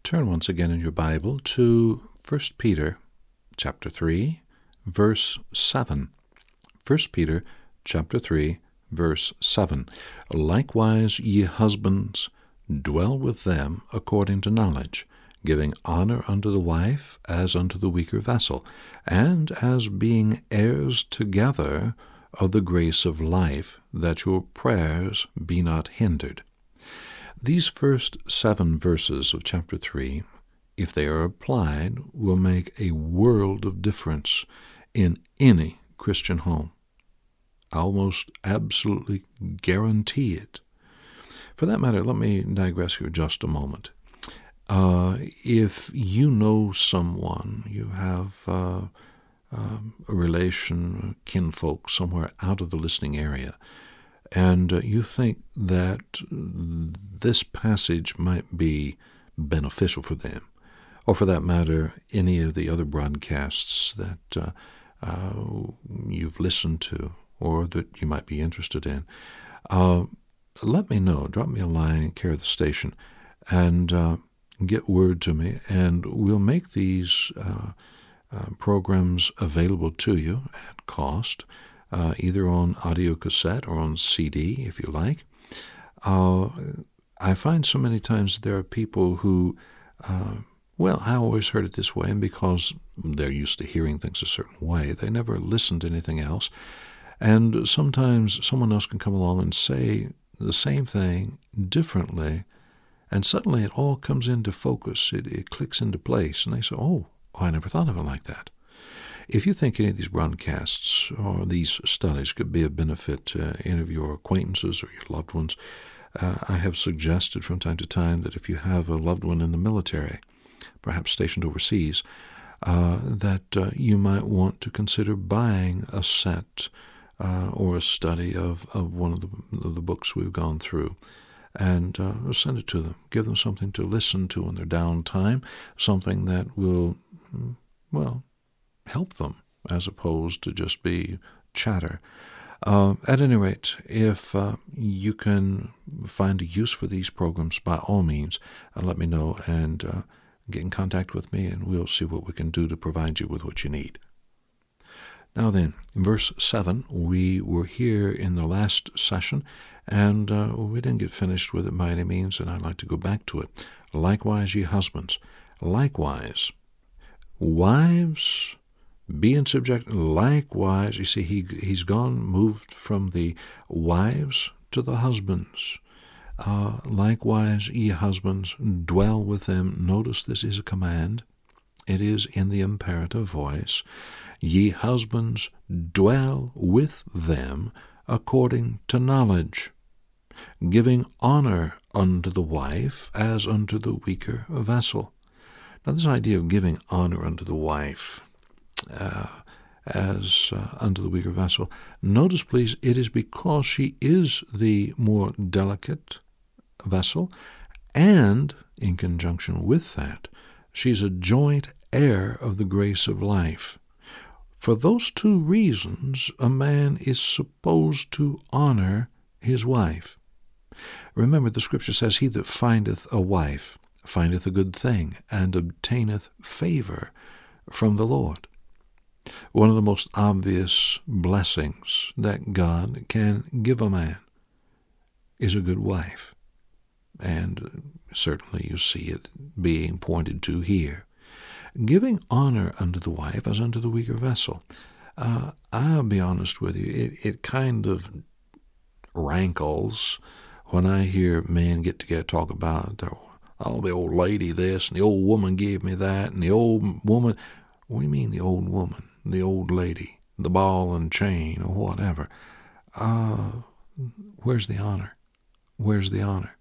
Turn once again in your Bible to 1 Peter chapter 3, verse 7. 1 Peter chapter 3, verse 7. Likewise, ye husbands, dwell with them according to knowledge, giving honor unto the wife as unto the weaker vessel, and as being heirs together of the grace of life, that your prayers be not hindered. These first 7 verses of chapter 3, if they are applied, will make a world of difference in any Christian home. I almost absolutely guarantee it. For that matter, let me digress here just a moment. If you know someone, you have a relation, kinfolk somewhere out of the listening area, and you think that this passage might be beneficial for them, or for that matter, any of the other broadcasts that you've listened to or that you might be interested in, let me know. Drop me a line, care of the station, and get word to me, and we'll make these programs available to you at cost, either on audio cassette or on CD, if you like. I find so many times there are people who, I always heard it this way, and because they're used to hearing things a certain way, they never listen to anything else. And sometimes someone else can come along and say the same thing differently, and suddenly it all comes into focus. It clicks into place, and they say, oh, I never thought of it like that. If you think any of these broadcasts or these studies could be of benefit to any of your acquaintances or your loved ones, I have suggested from time to time that if you have a loved one in the military, perhaps stationed overseas, that you might want to consider buying a set or a study of one of the books we've gone through, and send it to them. Give them something to listen to in their downtime, something that will, help them, as opposed to just be chatter. At any rate, if you can find a use for these programs, by all means, let me know and get in contact with me, and we'll see what we can do to provide you with what you need. Now then, verse 7, we were here in the last session, and we didn't get finished with it by any means, and I'd like to go back to it. Likewise, ye husbands. Likewise, wives, be in subject. Likewise, you see, he's moved from the wives to the husbands. Likewise, ye husbands, dwell with them. Notice this is a command. It is in the imperative voice. Ye husbands, dwell with them according to knowledge, giving honor unto the wife as unto the weaker vessel. Now, this idea of giving honor unto the wife as unto the weaker vessel, notice, please, it is because she is the more delicate vessel, and in conjunction with that, she's a joint heir of the grace of life. For those 2 reasons, a man is supposed to honor his wife. Remember, the Scripture says, he that findeth a wife findeth a good thing, and obtaineth favor from the Lord. One of the most obvious blessings that God can give a man is a good wife. And certainly you see it being pointed to here. Giving honor unto the wife as unto the weaker vessel. I'll be honest with you, it kind of rankles when I hear men get together talk about, the old lady this, and the old woman gave me that, and the old woman. What do you mean the old woman, the old lady, the ball and chain, or whatever? Where's the honor? Where's the honor?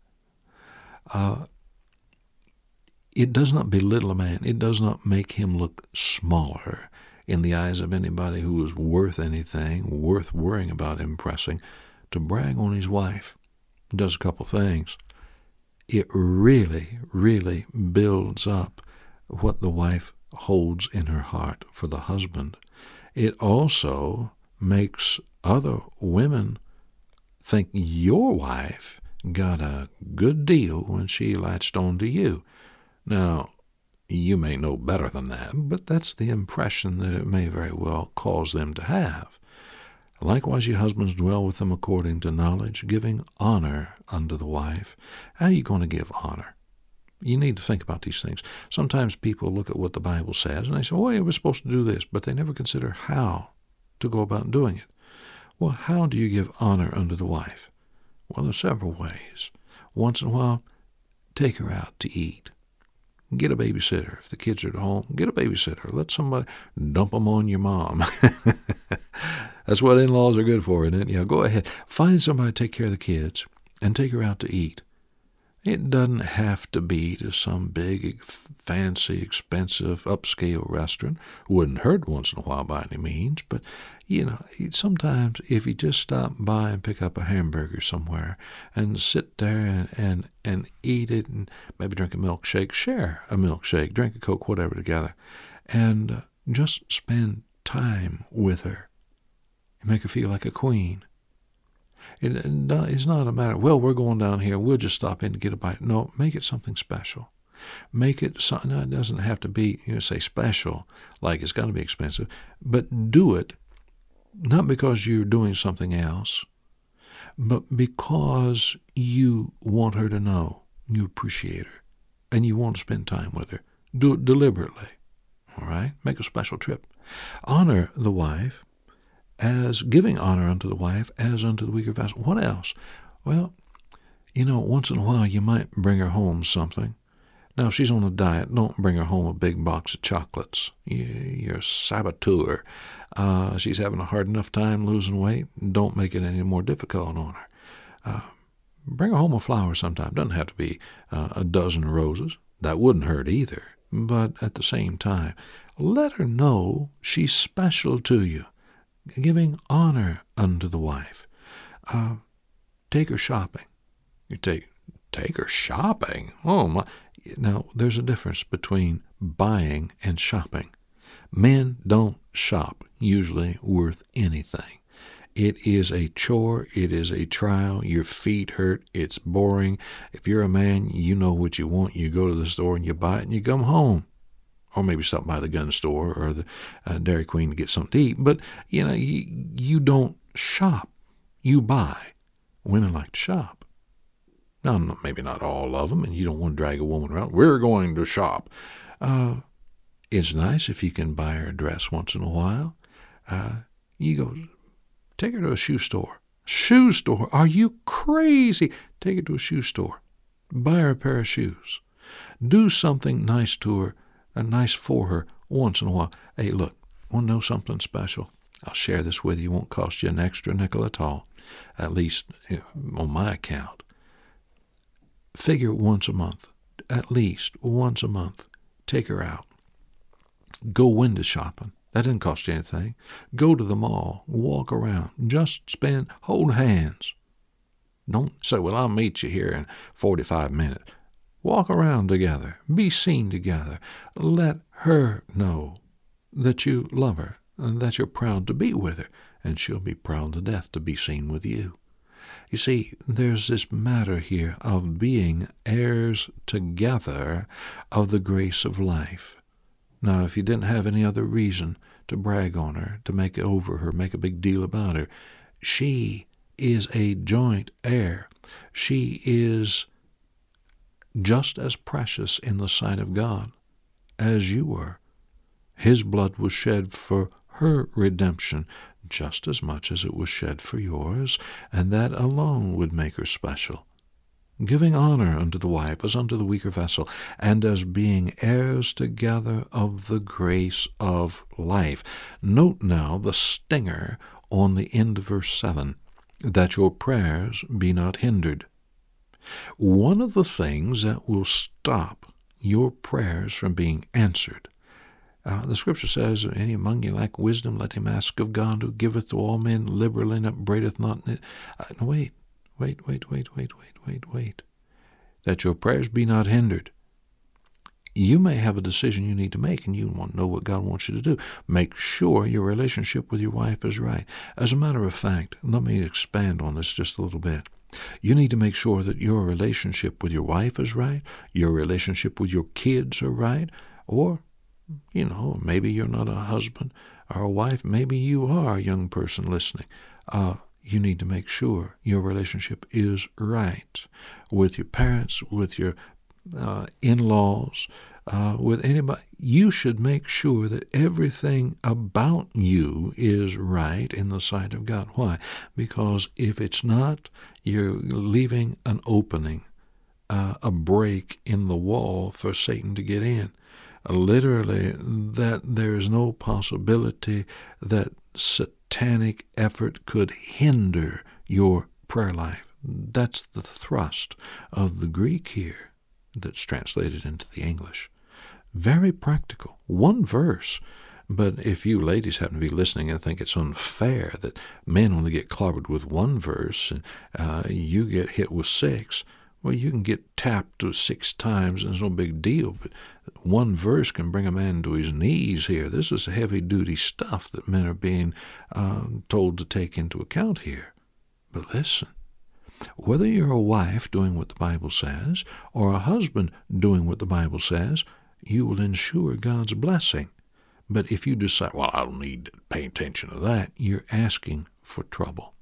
It does not belittle a man. It does not make him look smaller in the eyes of anybody who is worth anything, worth worrying about impressing, to brag on his wife. It does a couple things. It really, really builds up what the wife holds in her heart for the husband. It also makes other women think your wife got a good deal when she latched on to you. Now, you may know better than that, but that's the impression that it may very well cause them to have. Likewise, ye husbands, dwell with them according to knowledge, giving honor unto the wife. How are you going to give honor? You need to think about these things. Sometimes people look at what the Bible says, and they say, yeah, we're supposed to do this, but they never consider how to go about doing it. Well, how do you give honor unto the wife? Well, there's several ways. Once in a while, take her out to eat. Get a babysitter. If the kids are at home, get a babysitter. Let somebody dump them on your mom. That's what in-laws are good for, isn't it? Yeah, go ahead. Find somebody to take care of the kids and take her out to eat. It doesn't have to be to some big, fancy, expensive, upscale restaurant. Wouldn't hurt once in a while by any means, but, sometimes if you just stop by and pick up a hamburger somewhere and sit there and eat it and maybe drink a milkshake, share a milkshake, drink a Coke, whatever together, and just spend time with her and make her feel like a queen. It's not a matter, well, we're going down here, we'll just stop in to get a bite. No, make it something special. Make it something. It doesn't have to be, say, special, like it's got to be expensive, but do it not because you're doing something else, but because you want her to know you appreciate her and you want to spend time with her. Do it deliberately, all right? Make a special trip. Honor the wife as giving honor unto the wife as unto the weaker vessel. What else? Well, once in a while you might bring her home something. Now, if she's on a diet, don't bring her home a big box of chocolates. You're a saboteur. She's having a hard enough time losing weight. Don't make it any more difficult on her. Bring her home a flower sometime. Doesn't have to be a dozen roses. That wouldn't hurt either. But at the same time, let her know she's special to you. Giving honor unto the wife. Take her shopping. You take her shopping? Oh, my. Now, there's a difference between buying and shopping. Men don't shop usually worth anything. It is a chore. It is a trial. Your feet hurt. It's boring. If you're a man, you know what you want. You go to the store and you buy it and you come home. Or maybe stop by the gun store or the Dairy Queen to get something to eat. But, you don't shop. You buy. Women like to shop. Now, maybe not all of them, and you don't want to drag a woman around. We're going to shop. It's nice if you can buy her a dress once in a while. You go, take her to a shoe store. Shoe store? Are you crazy? Take her to a shoe store. Buy her a pair of shoes. Do something nice to her. Nice for her once in a while. Hey, look, want to know something special? I'll share this with you. It won't cost you an extra nickel at all, at least on my account. Figure once a month, at least once a month, take her out. Go window shopping. That doesn't cost you anything. Go to the mall, walk around, just hold hands. Don't say, well, I'll meet you here in 45 minutes. Walk around together. Be seen together. Let her know that you love her and that you're proud to be with her, and she'll be proud to death to be seen with you. You see, there's this matter here of being heirs together of the grace of life. Now, if you didn't have any other reason to brag on her, to make over her, make a big deal about her, she is a joint heir. She is just as precious in the sight of God as you were. His blood was shed for her redemption just as much as it was shed for yours, and that alone would make her special. Giving honor unto the wife as unto the weaker vessel, and as being heirs together of the grace of life. Note now the stinger on the end of verse 7, that your prayers be not hindered. One of the things that will stop your prayers from being answered, the Scripture says, any among you lack wisdom, let him ask of God, who giveth to all men liberally and upbraideth not. Wait. That your prayers be not hindered. You may have a decision you need to make, and you want to know what God wants you to do. Make sure your relationship with your wife is right. As a matter of fact, let me expand on this just a little bit. You need to make sure that your relationship with your wife is right, your relationship with your kids are right, or, maybe you're not a husband or a wife. Maybe you are a young person listening. You need to make sure your relationship is right with your parents, with your in-laws, with anybody. You should make sure that everything about you is right in the sight of God. Why? Because if it's not, you're leaving an opening, a break in the wall for Satan to get in. Literally, that there is no possibility that satanic effort could hinder your prayer life. That's the thrust of the Greek here that's translated into the English. Very practical. One verse. But if you ladies happen to be listening and think it's unfair that men only get clobbered with one verse and you get hit with 6, well, you can get tapped 6 times and it's no big deal. But one verse can bring a man to his knees here. This is heavy-duty stuff that men are being told to take into account here. But listen, whether you're a wife doing what the Bible says or a husband doing what the Bible says, you will ensure God's blessing. But if you decide, well, I don't need to pay attention to that, you're asking for trouble.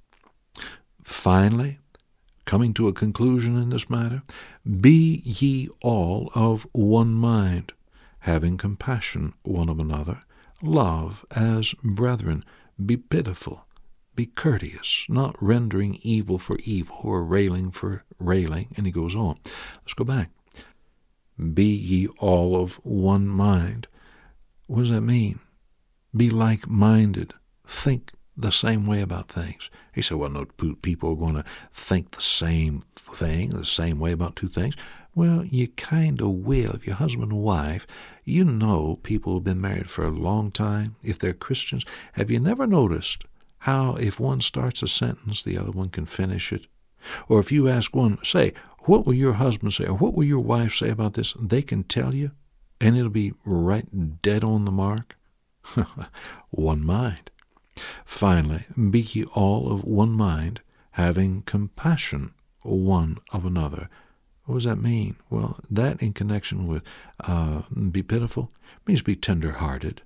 Finally, coming to a conclusion in this matter, be ye all of one mind, having compassion one of another, love as brethren, be pitiful, be courteous, not rendering evil for evil or railing for railing. And he goes on. Let's go back. Be ye all of one mind. What does that mean? Be like-minded. Think the same way about things. He said, well, no people are going to think the same thing, the same way about 2 things. Well, you kind of will. If you're husband and wife, people who've been married for a long time, if they're Christians. Have you never noticed how if one starts a sentence, the other one can finish it? Or if you ask one, say, what will your husband say, or what will your wife say about this? They can tell you, and it'll be right dead on the mark. One mind. Finally, be ye all of one mind, having compassion one of another. What does that mean? Well, that in connection with be pitiful means be tender-hearted.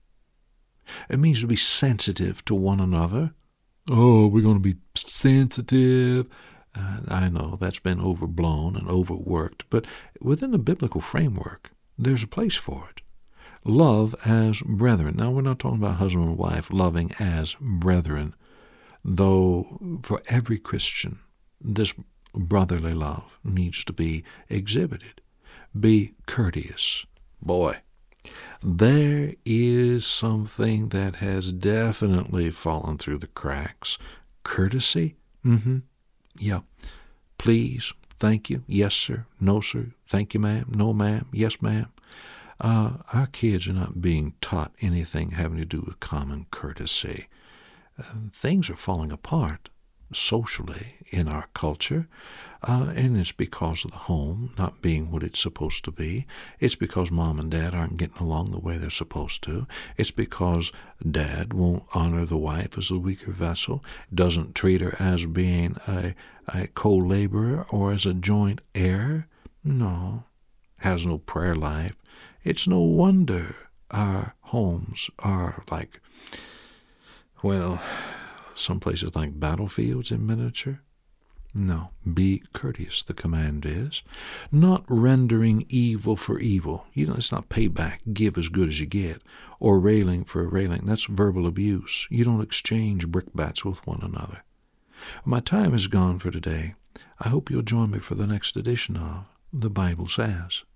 It means to be sensitive to one another. Oh, we're going to be sensitive. I know that's been overblown and overworked, but within the biblical framework, there's a place for it. Love as brethren. Now, we're not talking about husband and wife loving as brethren, though for every Christian, this brotherly love needs to be exhibited. Be courteous. Boy, there is something that has definitely fallen through the cracks. Courtesy? Yeah. Please. Thank you. Yes, sir. No, sir. Thank you, ma'am. No, ma'am. Yes, ma'am. Our kids are not being taught anything having to do with common courtesy. Things are falling apart socially in our culture, and it's because of the home not being what it's supposed to be. It's because mom and dad aren't getting along the way they're supposed to. It's because dad won't honor the wife as a weaker vessel, doesn't treat her as being a co-laborer or as a joint heir. No, has no prayer life. It's no wonder our homes are like, well, some places like battlefields in miniature. No, be courteous, the command is. Not rendering evil for evil. It's not payback, give as good as you get, or railing for railing. That's verbal abuse. You don't exchange brickbats with one another. My time is gone for today. I hope you'll join me for the next edition of The Bible Says.